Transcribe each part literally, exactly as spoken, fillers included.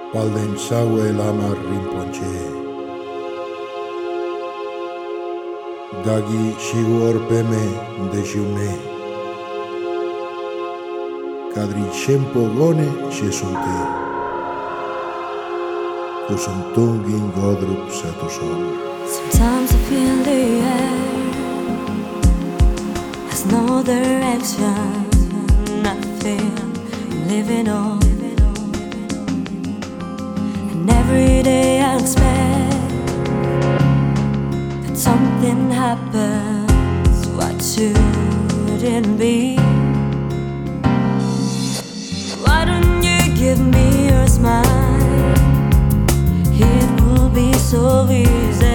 Paldensawe Lama Rinpoche Dagi Shigor Peme de Jume Kadri Shempo Gone Shesunte Kusuntungin Godrup Satusol. Sometimes I feel the air has no direction. Nothing I'm living on. And every day I expect that something happens what shouldn't be. Why don't you give me your smile? It will be so easy.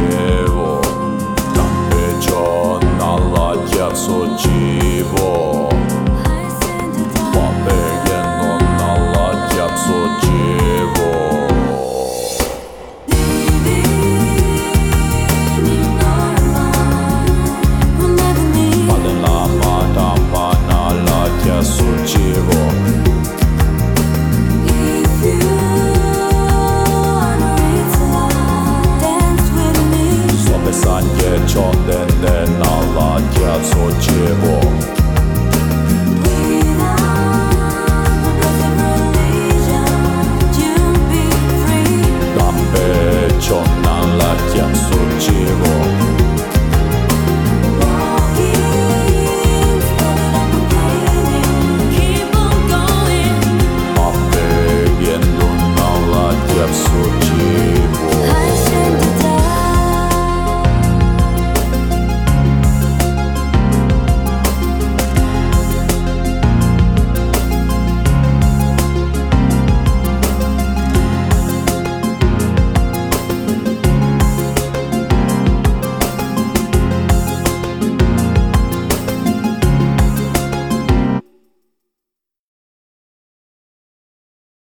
Sochivo, Tampe John Allah Sochivo.